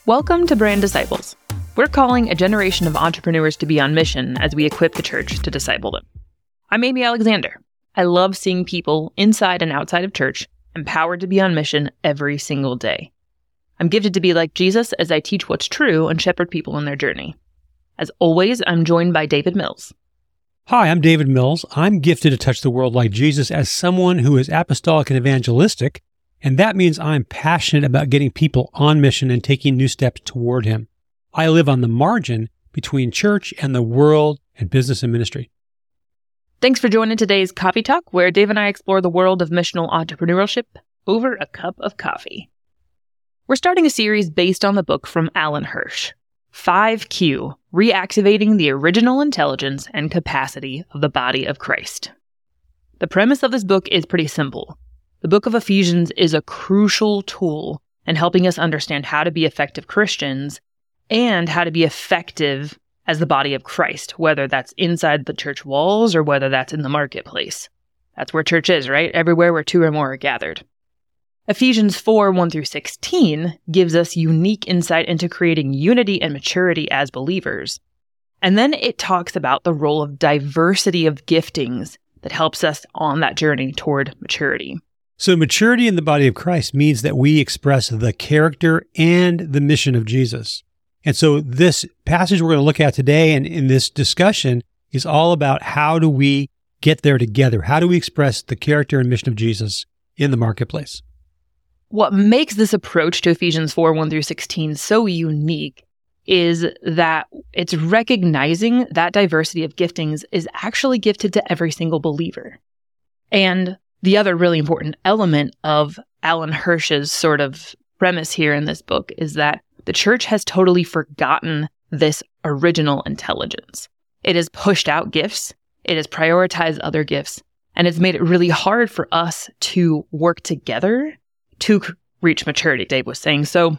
Welcome to Brand Disciples. We're calling a generation of entrepreneurs to be on mission as we equip the church to disciple them. I'm Amy Alexander. I love seeing people inside and outside of church empowered to be on mission every single day. I'm gifted to be like Jesus as I teach what's true and shepherd people in their journey. As always, I'm joined by David Mills. Hi, I'm David Mills. I'm gifted to touch the world like Jesus as someone who is apostolic and evangelistic, and that means I'm passionate about getting people on mission and taking new steps toward Him. I live on the margin between church and the world and business and ministry. Thanks for joining today's Coffee Talk, where Dave and I explore the world of missional entrepreneurship over a cup of coffee. We're starting a series based on the book from Alan Hirsch, 5Q, Reactivating the Original Intelligence and Capacity of the Body of Christ. The premise of this book is pretty simple. The book of Ephesians is a crucial tool in helping us understand how to be effective Christians and how to be effective as the body of Christ, whether that's inside the church walls or whether that's in the marketplace. That's where church is, right? Everywhere where two or more are gathered. Ephesians 4, 1-16 gives us unique insight into creating unity and maturity as believers. And then it talks about the role of diversity of giftings that helps us on that journey toward maturity. So maturity in the body of Christ means that we express the character and the mission of Jesus. And so this passage we're going to look at today and in this discussion is all about how do we get there together? How do we express the character and mission of Jesus in the marketplace? What makes this approach to Ephesians 4, 1-16 so unique is that it's recognizing that diversity of giftings is actually gifted to every single believer. And the other really important element of Alan Hirsch's sort of premise here in this book is that the church has totally forgotten this original intelligence. It has pushed out gifts, it has prioritized other gifts, and it's made it really hard for us to work together to reach maturity, Dave was saying. So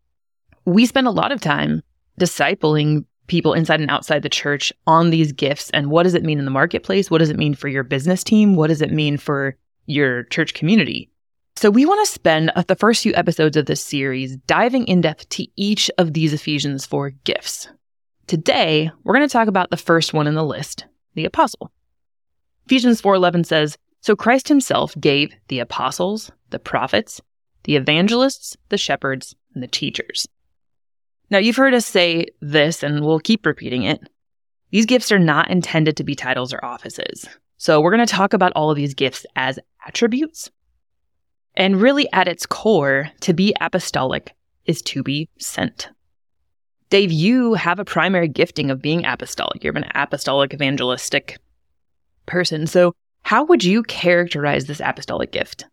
we spend a lot of time discipling people inside and outside the church on these gifts and what does it mean in the marketplace? What does it mean for your business team? What does it mean for your church community? So we want to spend the first few episodes of this series diving in depth to each of these Ephesians 4 gifts. Today, we're going to talk about the first one in the list, the apostle. Ephesians 4:11 says, "So Christ himself gave the apostles, the prophets, the evangelists, the shepherds, and the teachers." Now, you've heard us say this, and we'll keep repeating it. These gifts are not intended to be titles or offices. So we're going to talk about all of these gifts as attributes. And really at its core, to be apostolic is to be sent. Dave, you have a primary gifting of being apostolic. You're an apostolic evangelistic person. So how would you characterize this apostolic gift?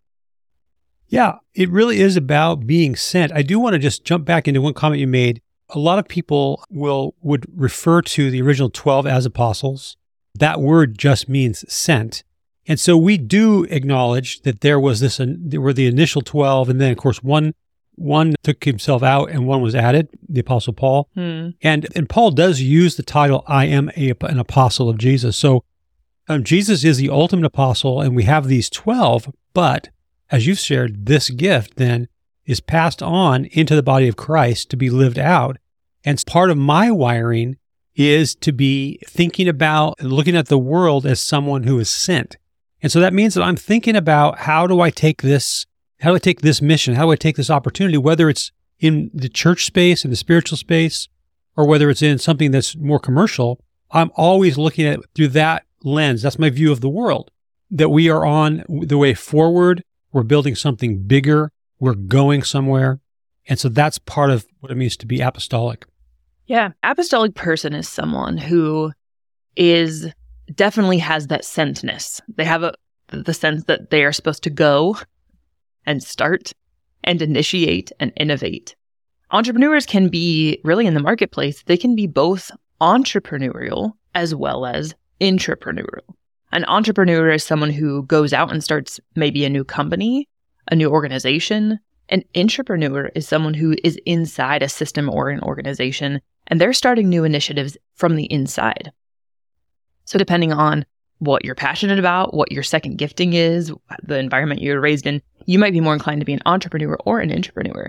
Yeah, it really is about being sent. I do want to just jump back into one comment you made. A lot of people would refer to the original 12 as apostles. That word just means sent. And so we do acknowledge that there were the initial 12, and then of course one took himself out and one was added, the Apostle Paul. And Paul does use the title, I am an apostle of Jesus. So Jesus is the ultimate apostle, and we have these 12, but as you've shared, this gift then is passed on into the body of Christ to be lived out. And part of my wiring is to be thinking about and looking at the world as someone who is sent. And so that means that I'm thinking about how do I take this mission, how do I take this opportunity, whether it's in the church space, in the spiritual space, or whether it's in something that's more commercial. I'm always looking at it through that lens. That's my view of the world, that we are on the way forward. We're building something bigger. We're going somewhere. And so that's part of what it means to be apostolic. Yeah. Apostolic person is someone who definitely has that sentness. They have the sense that they are supposed to go and start and initiate and innovate. Entrepreneurs can be really in the marketplace. They can be both entrepreneurial as well as intrapreneurial. An entrepreneur is someone who goes out and starts maybe a new company, a new organization. An intrapreneur is someone who is inside a system or an organization, and they're starting new initiatives from the inside. So depending on what you're passionate about, what your second gifting is, the environment you were raised in, you might be more inclined to be an entrepreneur or an intrapreneur.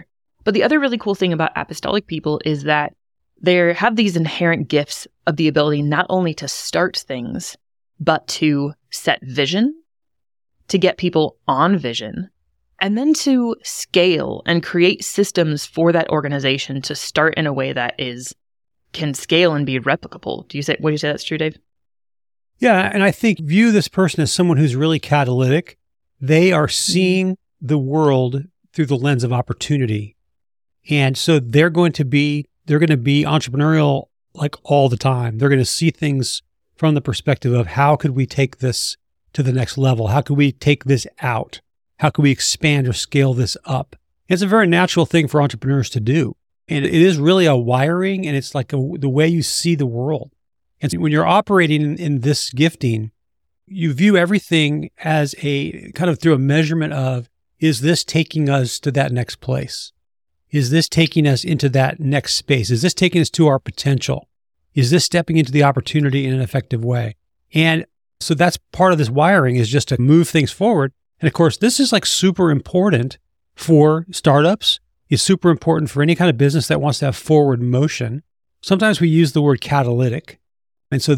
But the other really cool thing about apostolic people is that they have these inherent gifts of the ability not only to start things, but to set vision, to get people on vision, and then to scale and create systems for that organization to start in a way that can scale and be replicable. Would you say that's true, Dave? Yeah, and I think view this person as someone who's really catalytic. They are seeing the world through the lens of opportunity. And so they're going to be entrepreneurial like all the time. They're going to see things from the perspective of how could we take this to the next level? How could we take this out? How can we expand or scale this up? It's a very natural thing for entrepreneurs to do. And it is really a wiring, and it's like the way you see the world. And so when you're operating in this gifting, you view everything as a kind of through a measurement of, is this taking us to that next place? Is this taking us into that next space? Is this taking us to our potential? Is this stepping into the opportunity in an effective way? And so that's part of this wiring, is just to move things forward. And of course, this is like super important for startups. It's super important for any kind of business that wants to have forward motion. Sometimes we use the word catalytic. And so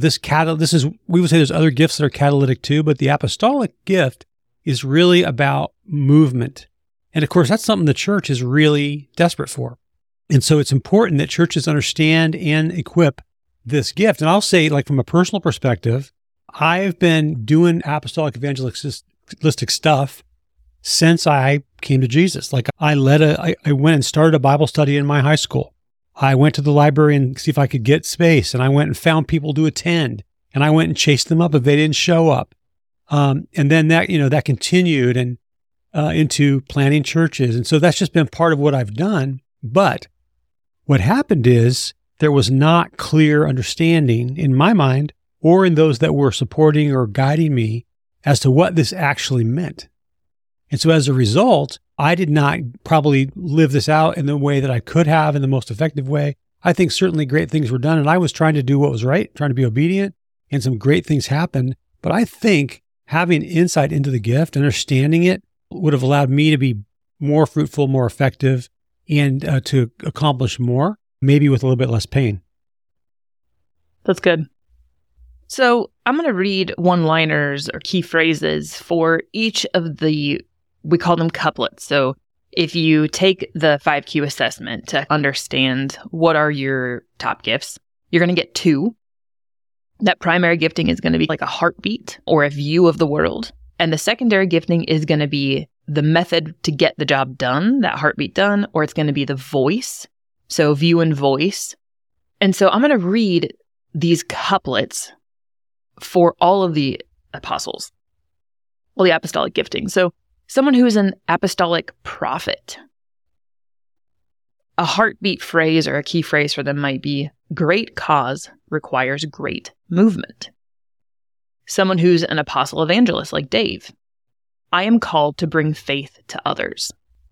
we would say there's other gifts that are catalytic too, but the apostolic gift is really about movement. And of course, that's something the church is really desperate for. And so it's important that churches understand and equip this gift. And I'll say, like, from a personal perspective, I've been doing apostolic evangelistic stuff since I came to Jesus. Like, I went and started a Bible study in my high school. I went to the library and see if I could get space, and I went and found people to attend, and I went and chased them up if they didn't show up. And then that continued and into planning churches. And so that's just been part of what I've done. But what happened is there was not clear understanding in my mind or in those that were supporting or guiding me as to what this actually meant. And so as a result, I did not probably live this out in the way that I could have in the most effective way. I think certainly great things were done, and I was trying to do what was right, trying to be obedient, and some great things happened. But I think having insight into the gift, understanding it, would have allowed me to be more fruitful, more effective, and to accomplish more, maybe with a little bit less pain. That's good. So I'm going to read one-liners or key phrases for each of we call them couplets. So if you take the 5Q assessment to understand what are your top gifts, you're going to get 2. That primary gifting is going to be like a heartbeat or a view of the world. And the secondary gifting is going to be the method to get the job done, that heartbeat done, or it's going to be the voice. So view and voice. And so I'm going to read these couplets for all of the apostles, the apostolic gifting. So someone who is an apostolic prophet, a heartbeat phrase or a key phrase for them might be, great cause requires great movement. Someone who's an apostle evangelist like Dave, I am called to bring faith to others.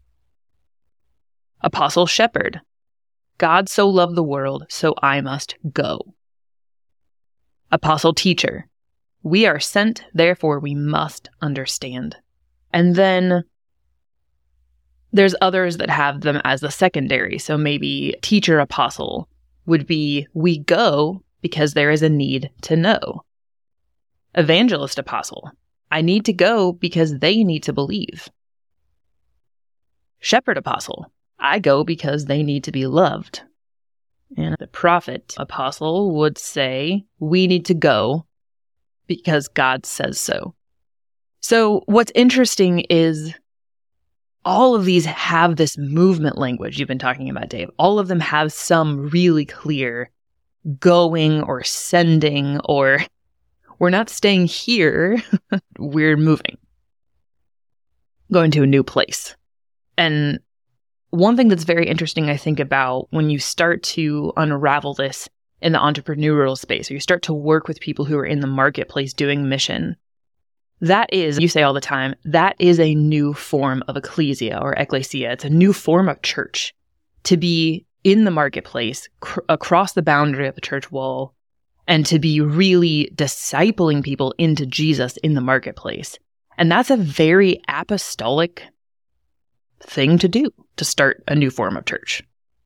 Apostle shepherd, God so loved the world, so I must go. Apostle teacher, we are sent, therefore we must understand. And then there's others that have them as the secondary. So maybe teacher apostle would be, we go because there is a need to know. Evangelist apostle, I need to go because they need to believe. Shepherd apostle, I go because they need to be loved. And the prophet apostle would say, we need to go because God says so. So what's interesting is all of these have this movement language you've been talking about, Dave. All of them have some really clear going or sending, or we're not staying here, we're moving, going to a new place. And one thing that's very interesting, I think, about when you start to unravel this in the entrepreneurial space, or you start to work with people who are in the marketplace doing mission, that is, you say all the time, that is a new form of ecclesia or ecclesia. It's a new form of church, to be in the marketplace, across the boundary of the church wall, and to be really discipling people into Jesus in the marketplace. And that's a very apostolic thing to do to start a new form of church.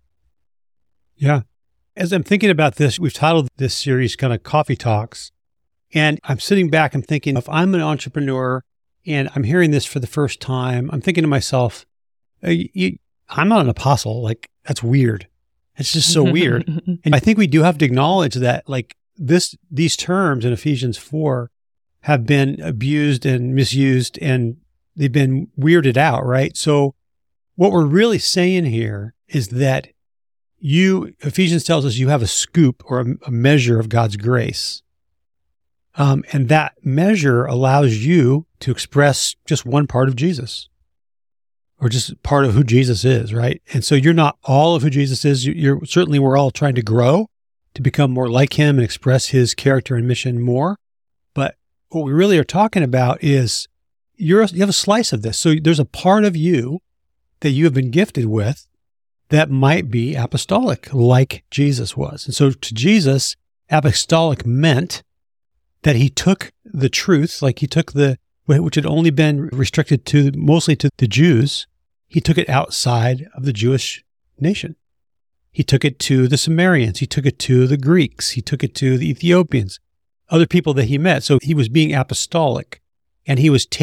Yeah. As I'm thinking about this, we've titled this series kind of Coffee Talks. And I'm sitting back, I'm thinking, if I'm an entrepreneur and I'm hearing this for the first time, I'm thinking to myself, I'm not an apostle. Like, that's weird. It's just so weird. And I think we do have to acknowledge that, like, these terms in Ephesians 4 have been abused and misused, and they've been weirded out, right? So what we're really saying here is that Ephesians tells us you have a scoop or a measure of God's grace. And that measure allows you to express just one part of Jesus, or just part of who Jesus is, right? And so you're not all of who Jesus is. Certainly we're all trying to grow to become more like him and express his character and mission more. But what we really are talking about is you have a slice of this. So there's a part of you that you have been gifted with that might be apostolic, like Jesus was. And so to Jesus, apostolic meant that he took the truth, like he took which had only been restricted mostly to the Jews, he took it outside of the Jewish nation. He took it to the Samaritans. He took it to the Greeks. He took it to the Ethiopians, other people that he met. So he was being apostolic, and he was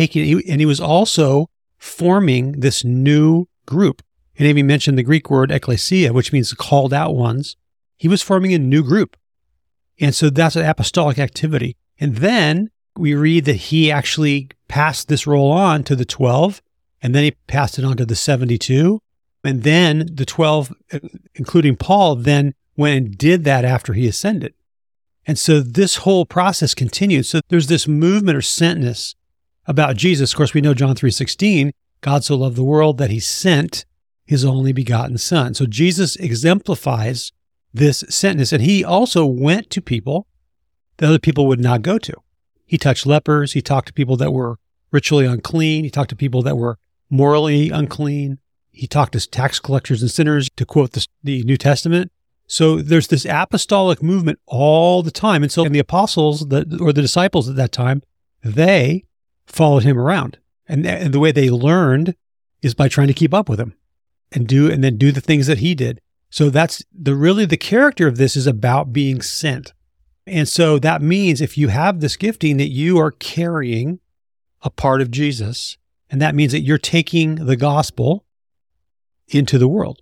also forming this new group. And Amy mentioned the Greek word ekklesia, which means the called out ones. He was forming a new group. And so that's an apostolic activity. And then we read that he actually passed this role on to the 12, and then he passed it on to the 72. And then the 12, including Paul, then went and did that after he ascended. And so this whole process continued. So there's this movement or sentness about Jesus. Of course, we know John 3:16, God so loved the world that he sent his only begotten son. So Jesus exemplifies this sentness, and he also went to people that other people would not go to. He touched lepers. He talked to people that were ritually unclean. He talked to people that were morally unclean. He talked to tax collectors and sinners, to quote the New Testament. So there's this apostolic movement all the time. And so the apostles or the disciples at that time, they followed him around. And the way they learned is by trying to keep up with him and then do the things that he did. So that's the character of this is about being sent. And so that means if you have this gifting that you are carrying a part of Jesus, and that means that you're taking the gospel into the world.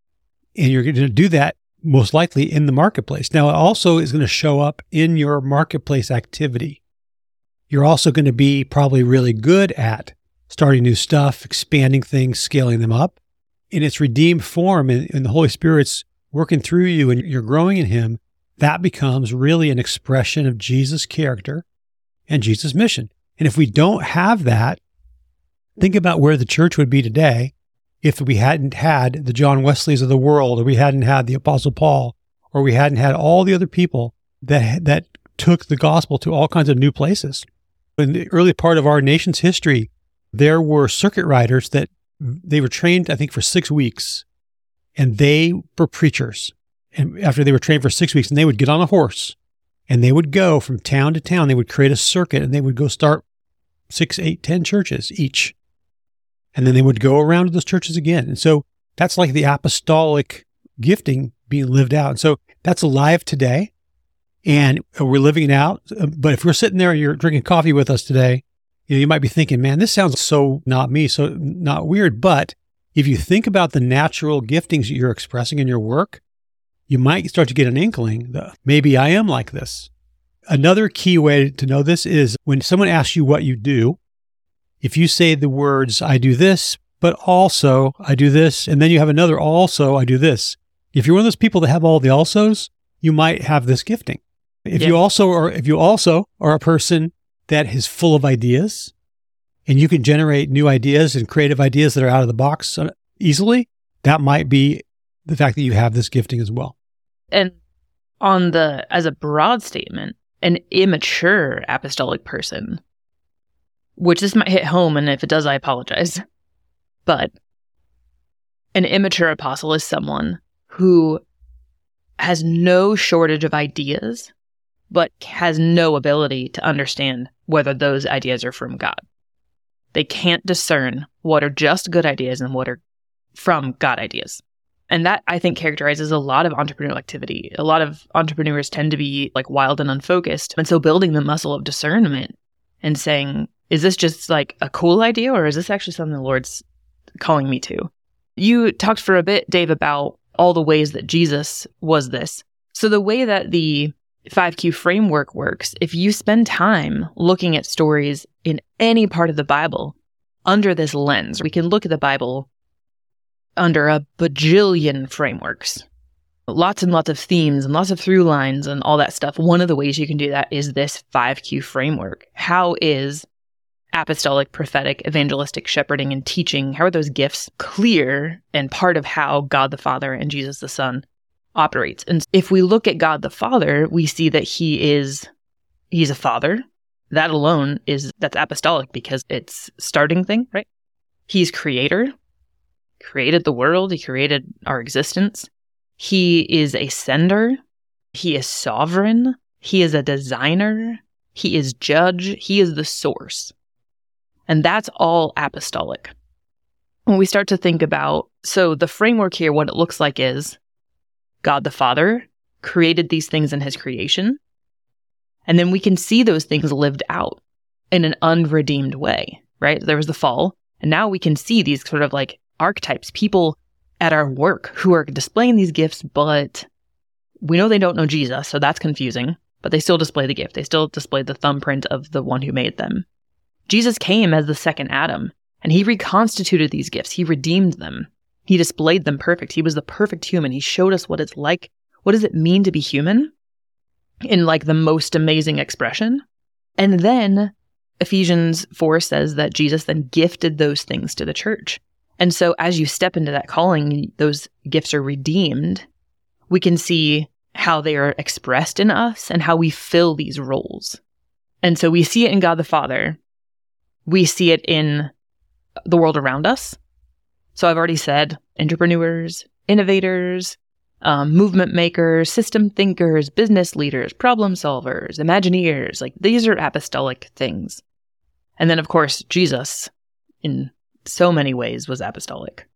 And you're going to do that most likely in the marketplace. Now, it also is going to show up in your marketplace activity. You're also going to be probably really good at starting new stuff, expanding things, scaling them up. In its redeemed form, and the Holy Spirit's working through you and you're growing in him, that becomes really an expression of Jesus' character and Jesus' mission. And if we don't have that, think about where the church would be today if we hadn't had the John Wesleys of the world, or we hadn't had the Apostle Paul, or we hadn't had all the other people that took the gospel to all kinds of new places. In the early part of our nation's history, there were circuit riders that they were trained, I think, for 6 weeks, and they were preachers. And after they were trained for 6 weeks, and they would get on a horse, and they would go from town to town. They would create a circuit, and they would go start 6, 8, 10 churches each. And then they would go around to those churches again. And so that's like the apostolic gifting being lived out. And so that's alive today, and we're living it out. But if we're sitting there and you're drinking coffee with us today, you might be thinking, man, this sounds so not me, so not weird. But if you think about the natural giftings that you're expressing in your work, you might start to get an inkling that maybe I am like this. Another key way to know this is when someone asks you what you do, if you say the words, I do this, but also I do this, and then you have another also I do this. If you're one of those people that have all the alsos, you might have this gifting. If you also are a person that is full of ideas, and you can generate new ideas and creative ideas that are out of the box easily, that might be the fact that you have this gifting as well. And as a broad statement, an immature apostolic person, which this might hit home, and if it does, I apologize, but an immature apostle is someone who has no shortage of ideas, but has no ability to understand whether those ideas are from God. They can't discern what are just good ideas and what are from God ideas. And that, I think, characterizes a lot of entrepreneurial activity. A lot of entrepreneurs tend to be like wild and unfocused. And so building the muscle of discernment and saying, is this just like a cool idea, or is this actually something the Lord's calling me to? You talked for a bit, Dave, about all the ways that Jesus was this. So the way that the 5Q framework works, if you spend time looking at stories in any part of the Bible under this lens, we can look at the Bible under a bajillion frameworks, lots and lots of themes and lots of through lines and all that stuff. One of the ways you can do that is this 5Q framework. How is apostolic, prophetic, evangelistic, shepherding, and teaching, how are those gifts clear and part of how God the Father and Jesus the Son operates? And if we look at God the Father, we see that he's a father. That alone that's apostolic because it's starting thing, right? He's creator, created the world. He created our existence. He is a sender. He is sovereign. He is a designer. He is judge. He is the source. And that's all apostolic. When we start to think about, so the framework here, what it looks like is God the Father created these things in his creation. And then we can see those things lived out in an unredeemed way, right? There was the fall. And now we can see these sort of like archetypes, people at our work who are displaying these gifts, but we know they don't know Jesus, so that's confusing. But they still display the gift. They still display the thumbprint of the one who made them. Jesus came as the second Adam, and he reconstituted these gifts. He redeemed them. He displayed them perfect. He was the perfect human. He showed us what it's like. What does it mean to be human in like the most amazing expression? And then Ephesians 4 says that Jesus then gifted those things to the church. And so as you step into that calling, those gifts are redeemed. We can see how they are expressed in us and how we fill these roles. And so we see it in God the Father. We see it in the world around us. So I've already said entrepreneurs, innovators, movement makers, system thinkers, business leaders, problem solvers, Imagineers. Like these are apostolic things. And then, of course, Jesus, in so many ways, was apostolic.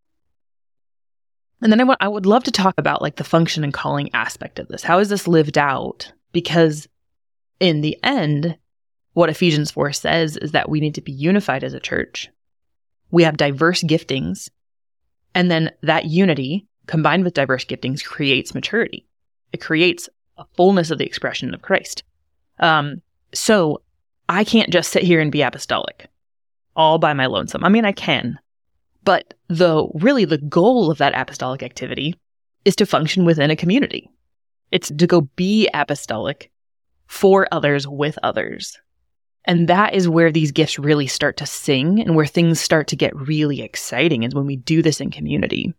And then I would love to talk about like the function and calling aspect of this. How is this lived out? Because in the end, what Ephesians 4 says is that we need to be unified as a church. We have diverse giftings, and then that unity, combined with diverse giftings, creates maturity. It creates a fullness of the expression of Christ. So I can't just sit here and be apostolic all by my lonesome. I mean, I can. But the goal of that apostolic activity is to function within a community. It's to go be apostolic for others with others. And that is where these gifts really start to sing and where things start to get really exciting, is when we do this in community.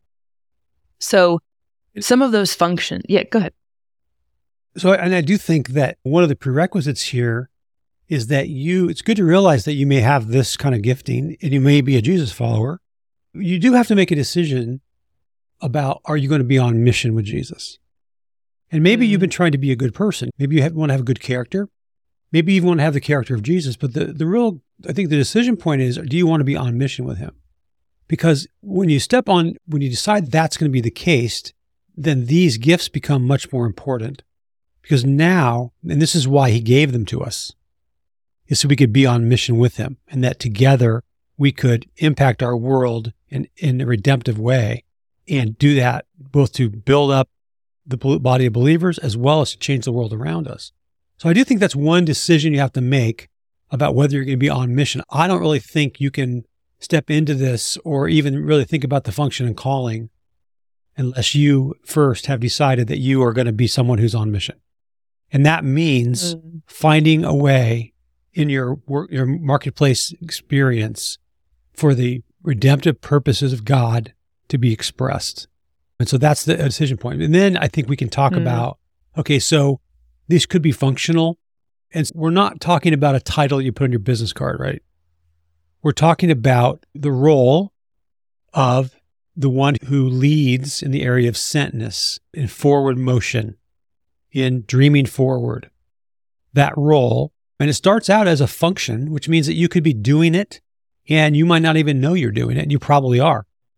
So some of those function. Yeah, go ahead. So, and I do think that one of the prerequisites here is that it's good to realize that you may have this kind of gifting and you may be a Jesus follower. You do have to make a decision about, are you going to be on mission with Jesus? And maybe you've been trying to be a good person. Maybe you want to have a good character. Maybe you even want to have the character of Jesus. But I think the decision point is, do you want to be on mission with him? Because when you decide that's going to be the case, then these gifts become much more important. Because now, and this is why he gave them to us, is so we could be on mission with him, and that together we could impact our world in a redemptive way, and do that both to build up the body of believers as well as to change the world around us. So I do think that's one decision you have to make about whether you're going to be on mission. I don't really think you can step into this or even really think about the function and calling unless you first have decided that you are going to be someone who's on mission. And that means finding a way in your work, your marketplace experience, for the redemptive purposes of God to be expressed. And so that's the decision point. And then I think we can talk about, okay, so these could be functional. And we're not talking about a title you put on your business card, right? We're talking about the role of the one who leads in the area of sentness, in forward motion, in dreaming forward. That role, and it starts out as a function, which means that you could be doing it and you might not even know you're doing it, and you probably are.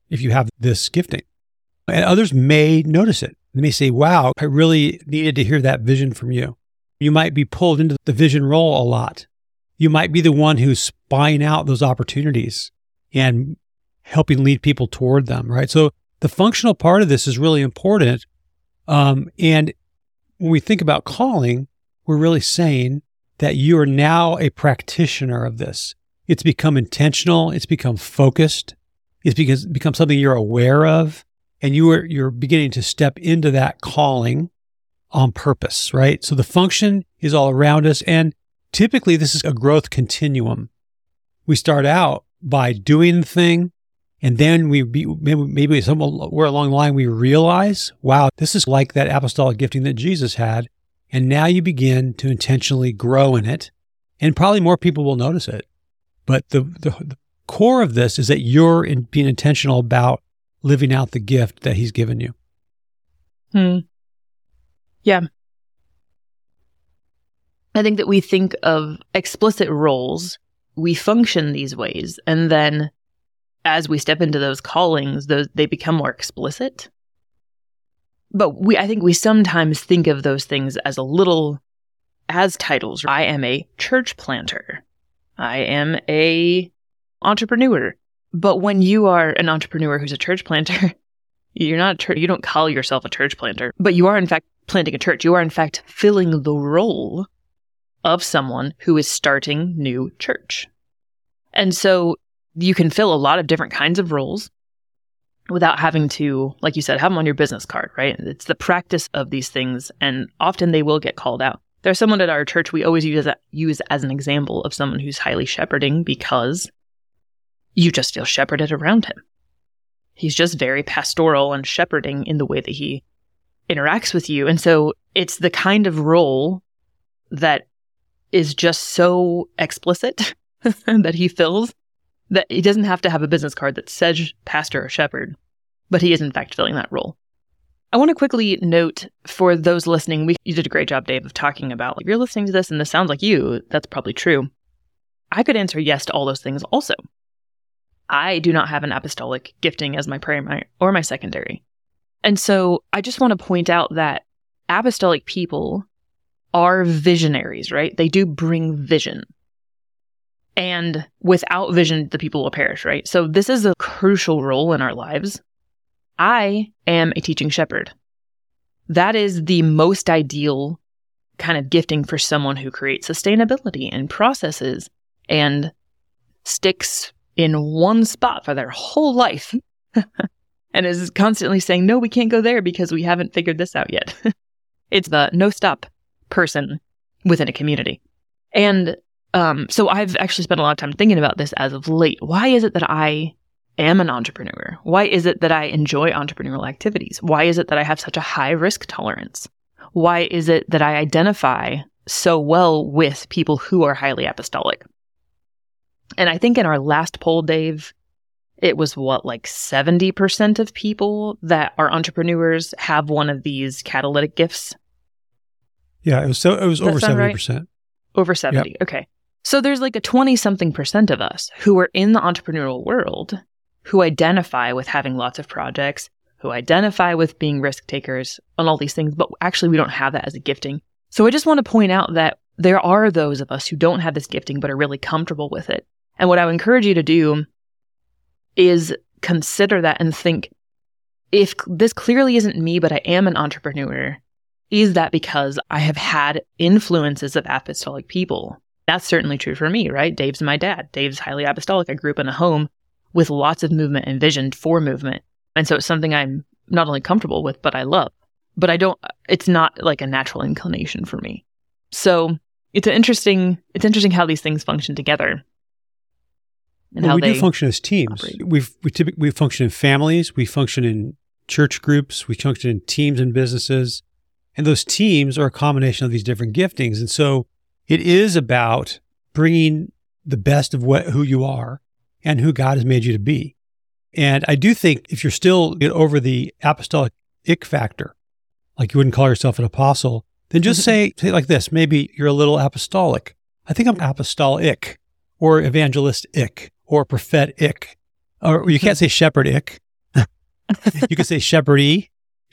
if you have this gifting. And others may notice it. They may say, wow, I really needed to hear that vision from you. You might be pulled into the vision role a lot. You might be the one who's spying out those opportunities and helping lead people toward them, right? So the functional part of this is really important. And when we think about calling, we're really saying that you are now a practitioner of this. It's become intentional. It's become focused. It's become something you're aware of. And you're beginning to step into that calling on purpose, right? So the function is all around us. And typically this is a growth continuum. We start out by doing the thing. And then maybe somewhere along the line, we realize, wow, this is like that apostolic gifting that Jesus had. And now you begin to intentionally grow in it. And probably more people will notice it. But the core of this is that you're being intentional about living out the gift that he's given you. Yeah. I think that we think of explicit roles, we function these ways, and then as we step into those callings, they become more explicit. But I think we sometimes think of those things as as titles. I am a church planter. I am a entrepreneur. But when you are an entrepreneur who's a church planter, you don't call yourself a church planter, but you are in fact planting a church. You are in fact filling the role of someone who is starting new church. And so you can fill a lot of different kinds of roles without having to, like you said, have them on your business card, right? It's the practice of these things, and often they will get called out. There's someone at our church we always use as an example of someone who's highly shepherding because you just feel shepherded around him. He's just very pastoral and shepherding in the way that he interacts with you. And so it's the kind of role that is just so explicit that he fills that he doesn't have to have a business card that says pastor or shepherd, but he is in fact filling that role. I want to quickly note for those listening, you did a great job, Dave, of talking about, if you're listening to this and this sounds like you, that's probably true. I could answer yes to all those things also. I do not have an apostolic gifting as my primary or my secondary. And so I just want to point out that apostolic people are visionaries, right? They do bring vision. And without vision, the people will perish, right? So this is a crucial role in our lives. I am a teaching shepherd. That is the most ideal kind of gifting for someone who creates sustainability and processes and sticks in one spot for their whole life and is constantly saying, no, we can't go there because we haven't figured this out yet. It's the no-stop person within a community. And so I've actually spent a lot of time thinking about this as of late. Why is it that I am an entrepreneur? Why is it that I enjoy entrepreneurial activities? Why is it that I have such a high risk tolerance? Why is it that I identify so well with people who are highly apostolic? And I think in our last poll, Dave, it was like 70% of people that are entrepreneurs have one of these catalytic gifts. Yeah, it was over 70%. Right? Over 70. Yep. Okay. So there's like a 20-something% of us who are in the entrepreneurial world who identify with having lots of projects, who identify with being risk takers and all these things, but actually we don't have that as a gifting. So I just want to point out that there are those of us who don't have this gifting but are really comfortable with it. And what I would encourage you to do is consider that and think, if this clearly isn't me, but I am an entrepreneur, is that because I have had influences of apostolic people? That's certainly true for me, right? Dave's my dad. Dave's highly apostolic. I grew up in a home with lots of movement and vision for movement. And so it's something I'm not only comfortable with, but I love. But it's not like a natural inclination for me. So it's interesting how these things function together. And how we do function as teams. Operate. We function in families. We function in church groups. We function in teams and businesses. And those teams are a combination of these different giftings. And so it is about bringing the best of who you are and who God has made you to be. And I do think if you're still over the apostolic ick factor, like you wouldn't call yourself an apostle, then just say it like this. Maybe you're a little apostolic. I think I'm apostolic or evangelist-ic or prophet-ic. Or you can't say shepherd-ic. You could say shepherding,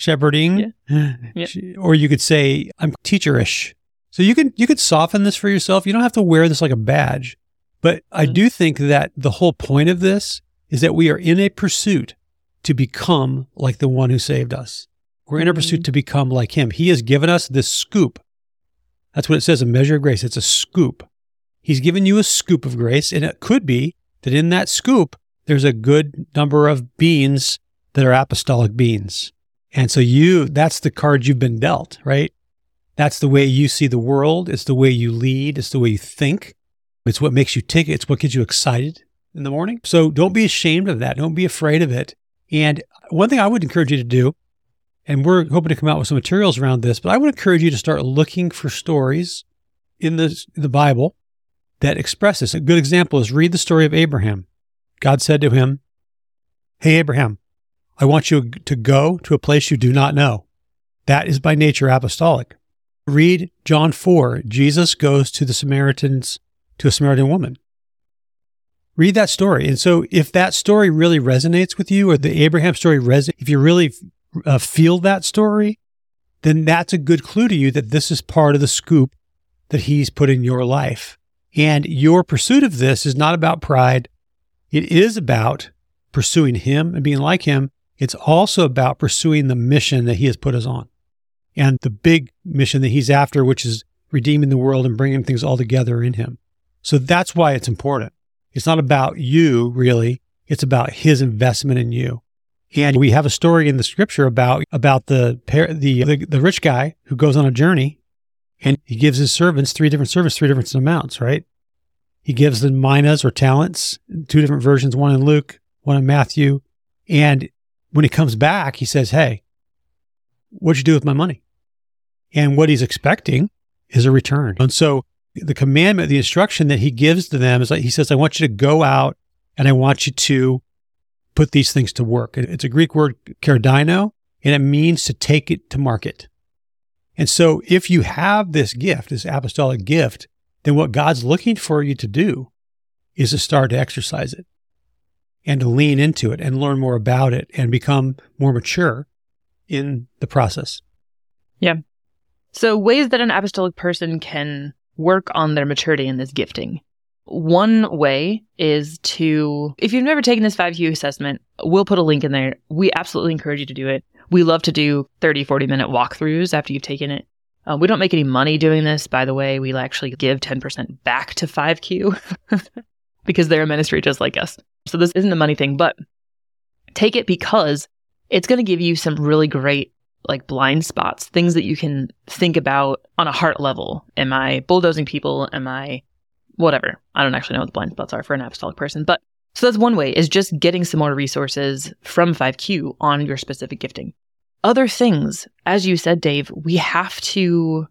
Yeah. or you could say I'm teacherish. So you could soften this for yourself. You don't have to wear this like a badge. But I do think that the whole point of this is that we are in a pursuit to become like the one who saved us. We're in a pursuit to become like him. He has given us this scoop. That's what it says, a measure of grace. It's a scoop. He's given you a scoop of grace, and it could be that in that scoop, there's a good number of beans that are apostolic beans. And so that's the card you've been dealt, right? That's the way you see the world. It's the way you lead. It's the way you think. It's what makes you tick. It's what gets you excited in the morning. So don't be ashamed of that. Don't be afraid of it. And one thing I would encourage you to do, and we're hoping to come out with some materials around this, but I would encourage you to start looking for stories in the Bible that express this. A good example is read the story of Abraham. God said to him, "Hey, Abraham, I want you to go to a place you do not know." That is by nature apostolic. Read John 4. Jesus goes to a Samaritan woman. Read that story. And so if that story really resonates with you, or the Abraham story if you really feel that story, then that's a good clue to you that this is part of the scoop that he's put in your life. And your pursuit of this is not about pride. It is about pursuing him and being like him. It's also about pursuing the mission that he has put us on, and the big mission that he's after, which is redeeming the world and bringing things all together in him. So that's why it's important. It's not about you, really. It's about his investment in you. And we have a story in the scripture about the rich guy who goes on a journey, and he gives his servants, three different amounts, right? He gives them minas or talents, two different versions, one in Luke, one in Matthew. And when he comes back, he says, "Hey, what'd you do with my money?" And what he's expecting is a return. And so the commandment, the instruction that he gives to them is like, he says, "I want you to go out and I want you to put these things to work." It's a Greek word, kardino, and it means to take it to market. And so if you have this gift, this apostolic gift, then what God's looking for you to do is to start to exercise it and to lean into it and learn more about it and become more mature in the process. Yeah. So ways that an apostolic person can work on their maturity in this gifting. One way is if you've never taken this 5Q assessment, we'll put a link in there. We absolutely encourage you to do it. We love to do 30, 40-minute walkthroughs after you've taken it. We don't make any money doing this, by the way. We actually give 10% back to 5Q because they're a ministry just like us. So this isn't a money thing, but take it because it's going to give you some really great blind spots, things that you can think about on a heart level. Am I bulldozing people? Am I whatever? I don't actually know what the blind spots are for an apostolic person, but so that's one way, is just getting some more resources from 5Q on your specific gifting. Other things, as you said, Dave, we have to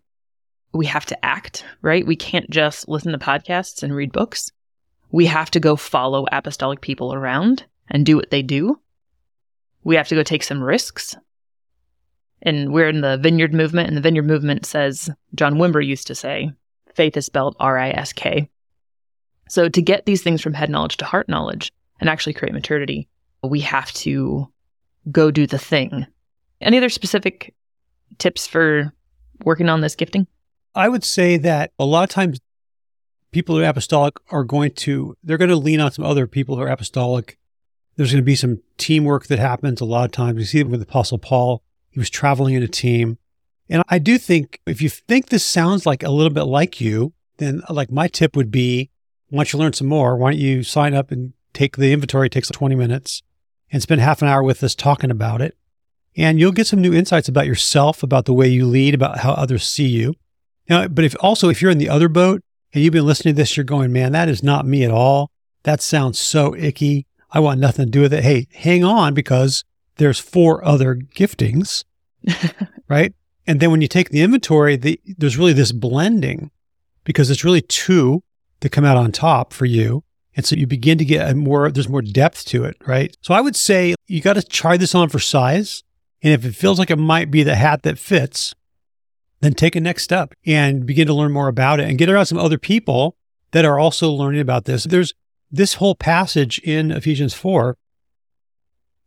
act, right? We can't just listen to podcasts and read books. We have to go follow apostolic people around and do what they do. We have to go take some risks. And we're in the Vineyard movement, and the Vineyard movement says, John Wimber used to say, faith is spelled R-I-S-K. So to get these things from head knowledge to heart knowledge and actually create maturity, we have to go do the thing. Any other specific tips for working on this gifting? I would say that a lot of times people who are apostolic they're going to lean on some other people who are apostolic. There's going to be some teamwork that happens a lot of times. We see it with Apostle Paul. He was traveling in a team. And I do think if you think this sounds like a little bit like you, then my tip would be, once you learn some more, why don't you sign up and take the inventory? It takes 20 minutes and spend half an hour with us talking about it. And you'll get some new insights about yourself, about the way you lead, about how others see you. Now, but if you're in the other boat and you've been listening to this, you're going, man, that is not me at all. That sounds so icky. I want nothing to do with it. Hey, hang on, because there's 4 other giftings, right? And then when you take the inventory, there's really this blending, because it's really 2 that come out on top for you. And so you begin to get there's more depth to it, right? So I would say you got to try this on for size. And if it feels like it might be the hat that fits, then take a next step and begin to learn more about it and get around some other people that are also learning about this. There's this whole passage in Ephesians 4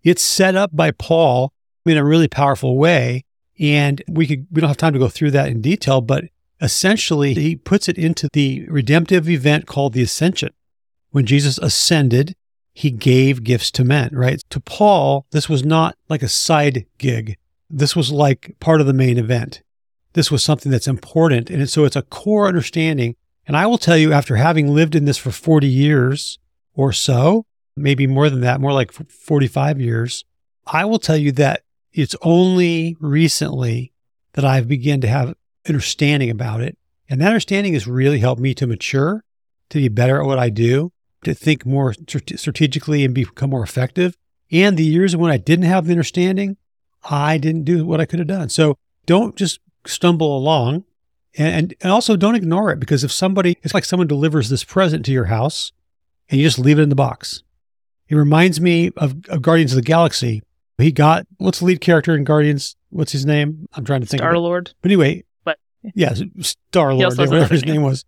It's set up by Paul in a really powerful way. And we don't have time to go through that in detail, but essentially he puts it into the redemptive event called the ascension. When Jesus ascended, he gave gifts to men, right? To Paul, this was not like a side gig. This was like part of the main event. This was something that's important. And so it's a core understanding. And I will tell you, after having lived in this for 40 years or so, maybe more than that, more like 45 years, I will tell you that it's only recently that I've begun to have understanding about it. And that understanding has really helped me to mature, to be better at what I do, to think more strategically and become more effective. And the years when I didn't have the understanding, I didn't do what I could have done. So don't just stumble along, and also don't ignore it, because it's like someone delivers this present to your house and you just leave it in the box. It reminds me of Guardians of the Galaxy. What's the lead character in Guardians? What's his name? I'm trying to think. Star-Lord. But anyway, yeah, Star-Lord, whatever his name was.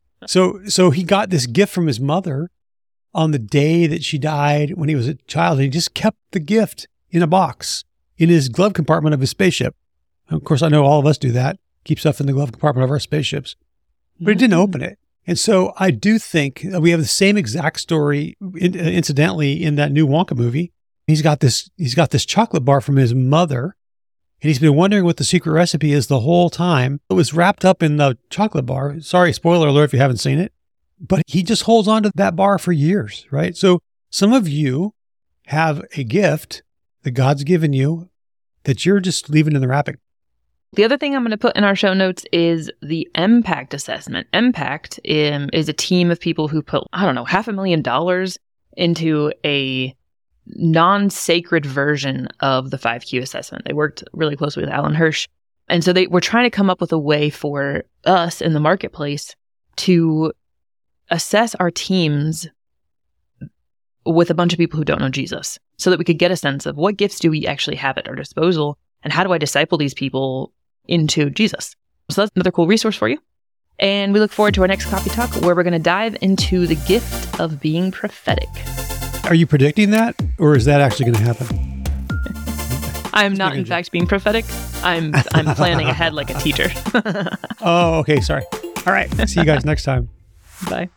So he got this gift from his mother on the day that she died when he was a child, and he just kept the gift in a box in his glove compartment of his spaceship. Of course, I know all of us do that, keep stuff in the glove compartment of our spaceships, but he didn't open it. And so I do think we have the same exact story, incidentally, in that new Wonka movie. He's got this chocolate bar from his mother, and he's been wondering what the secret recipe is the whole time. It was wrapped up in the chocolate bar. Sorry, spoiler alert if you haven't seen it. But he just holds on to that bar for years, right? So some of you have a gift that God's given you that you're just leaving in the wrapping. The other thing I'm going to put in our show notes is the MPACT assessment. MPACT is a team of people who put, $500,000 into a non-sacred version of the 5Q assessment. They worked really closely with Alan Hirsch. And so they were trying to come up with a way for us in the marketplace to assess our teams with a bunch of people who don't know Jesus, so that we could get a sense of what gifts do we actually have at our disposal, and how do I disciple these people into Jesus. So that's another cool resource for you. And we look forward to our next Coffee Talk, where we're going to dive into the gift of being prophetic. Are you predicting that, or is that actually going to happen? I'm not, in fact, being prophetic. I'm planning ahead like a teacher. Oh, okay. Sorry. All right. See you guys next time. Bye.